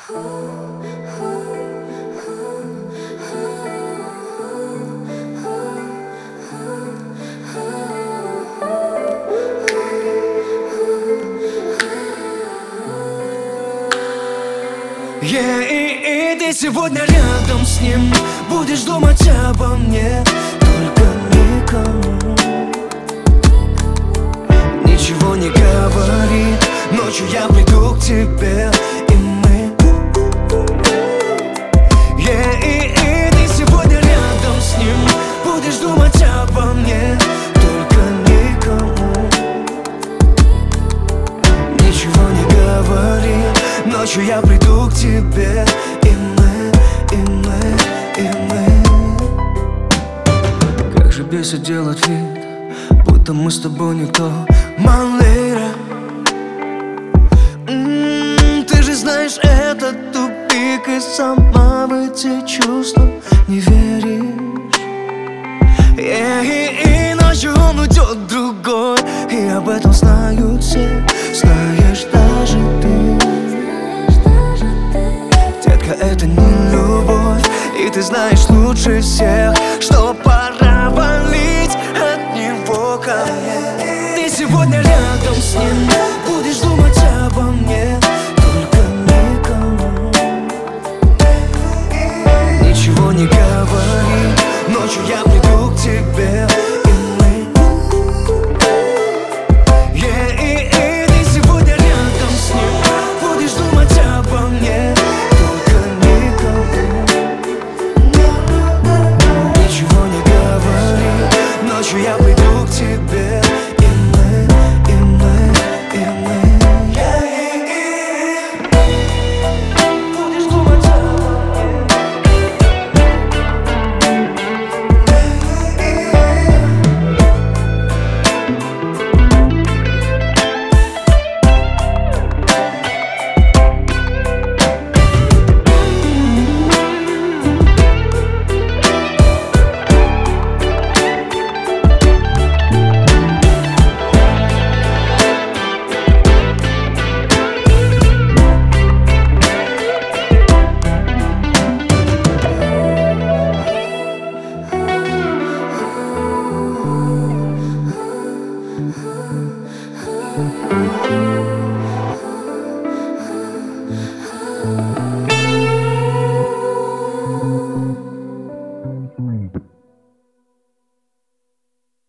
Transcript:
И ты сегодня рядом с ним будешь думать обо мне, только никому ничего не говори. Ночью я приду к тебе, и мы и ты сегодня рядом с ним будешь думать обо мне, только никому ничего не говори. Ночью я приду к тебе, и мы. Как же бесит делать вид, будто мы с тобой никто, малыра. Ты же знаешь, это тупик, и сама в эти чувства не веришь. И ночью он уйдет другой, и об этом знают все, знаешь даже ты. Детка, это не любовь, и ты знаешь лучше всех, что пора валить от него ко мне. Ты сегодня рядом с ним будешь думать обо мне, только никому ничего не говори. Ночью я приду к тебе, и мы и ты сегодня рядом с ним будешь думать обо мне, только никому ничего не говори. Ночью я приду к тебе, и мы будешь думать обо мне. Thank